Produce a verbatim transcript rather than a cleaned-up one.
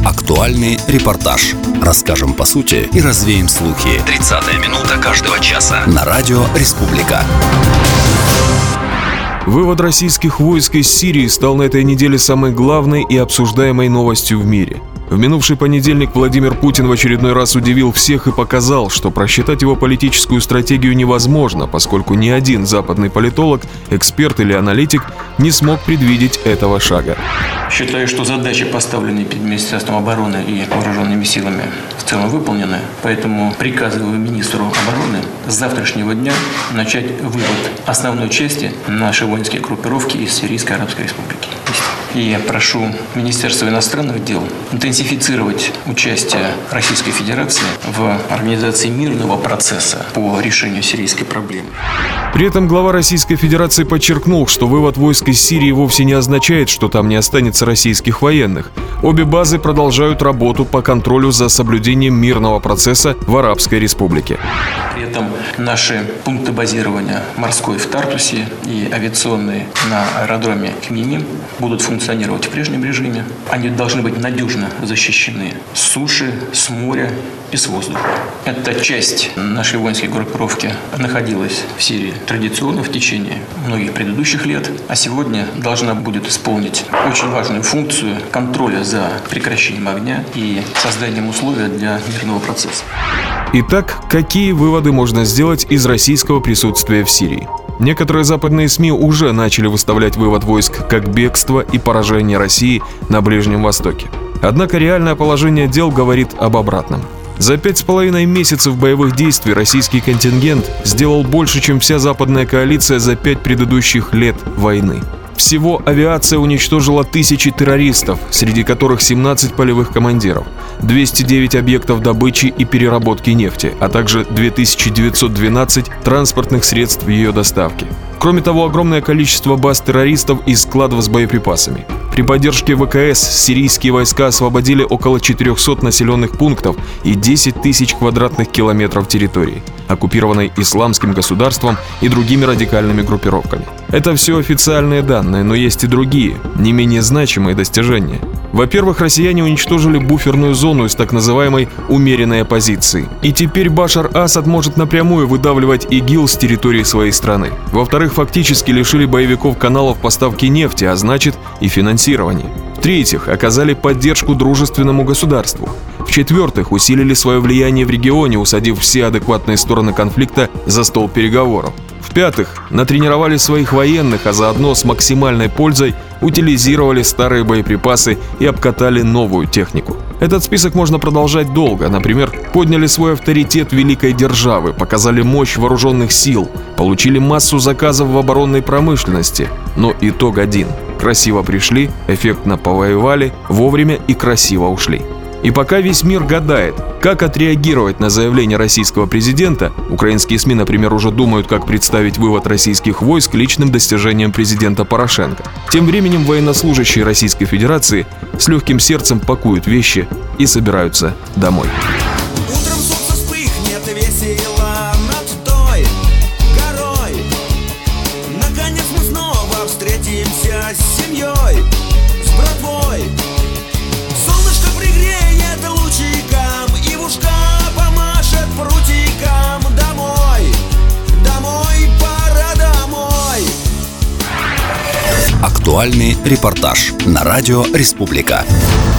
Актуальный репортаж. Расскажем по сути и развеем слухи. тридцатая минута каждого часа на радио «Республика». Вывод российских войск из Сирии стал на этой неделе самой главной и обсуждаемой новостью в мире. В минувший понедельник Владимир Путин в очередной раз удивил всех и показал, что просчитать его политическую стратегию невозможно, поскольку ни один западный политолог, эксперт или аналитик не смог предвидеть этого шага. Считаю, что задачи, поставленные перед Министерством обороны и вооруженными силами, в целом выполнены. Поэтому приказываю министру обороны с завтрашнего дня начать вывод основной части нашей воинской группировки из Сирийской Арабской Республики. И прошу Министерство иностранных дел интенсифицировать участие Российской Федерации в организации мирного процесса по решению сирийской проблемы. При этом глава Российской Федерации подчеркнул, что вывод войск из Сирии вовсе не означает, что там не останется российских военных. Обе базы продолжают работу по контролю за соблюдением мирного процесса в Арабской Республике. При этом наши пункты базирования морской в Тартусе и авиационные на аэродроме Хмеймим будут функционировать в прежнем режиме. Они должны быть надежно защищены с суши, с моря и с воздуха. Эта часть нашей воинской группировки находилась в Сирии традиционно в течение многих предыдущих лет, а сегодня должна будет исполнить очень важную функцию контроля за прекращением огня и созданием условий для мирного процесса. Итак, какие выводы можно сделать из российского присутствия в Сирии? Некоторые западные СМИ уже начали выставлять вывод войск как бегство и поражение России на Ближнем Востоке. Однако реальное положение дел говорит об обратном. За пять с половиной месяцев боевых действий российский контингент сделал больше, чем вся западная коалиция за пять предыдущих лет войны. Всего авиация уничтожила тысячи террористов, среди которых семнадцать полевых командиров, двести девять объектов добычи и переработки нефти, а также две тысячи девятьсот двенадцать транспортных средств ее доставки. Кроме того, огромное количество баз террористов и складов с боеприпасами. При поддержке ВКС сирийские войска освободили около четырехсот населенных пунктов и десять тысяч квадратных километров территории, оккупированной исламским государством и другими радикальными группировками. Это все официальные данные, но есть и другие, не менее значимые достижения. Во-первых, россияне уничтожили буферную зону из так называемой умеренной оппозиции. И теперь Башар Асад может напрямую выдавливать ИГИЛ с территории своей страны. Во-вторых, фактически лишили боевиков каналов поставки нефти, а значит и финансирования. В-третьих, оказали поддержку дружественному государству. В-четвертых, усилили свое влияние в регионе, усадив все адекватные стороны конфликта за стол переговоров. В-пятых, натренировали своих военных, а заодно с максимальной пользой утилизировали старые боеприпасы и обкатали новую технику. Этот список можно продолжать долго. Например, подняли свой авторитет великой державы, показали мощь вооруженных сил, получили массу заказов в оборонной промышленности. Но итог один. Красиво пришли, эффектно повоевали, вовремя и красиво ушли. И пока весь мир гадает, как отреагировать на заявление российского президента, украинские СМИ, например, уже думают, как представить вывод российских войск личным достижением президента Порошенко. Тем временем военнослужащие Российской Федерации с легким сердцем пакуют вещи и собираются домой. Утром солнце вспыхнет весело над той горой. Наконец мы снова встретимся с семьей, с братвой. Солнышко пригреет лучиком и в ушка помашет прутиком. Домой, домой, пора домой. Актуальный репортаж на радио «Республика».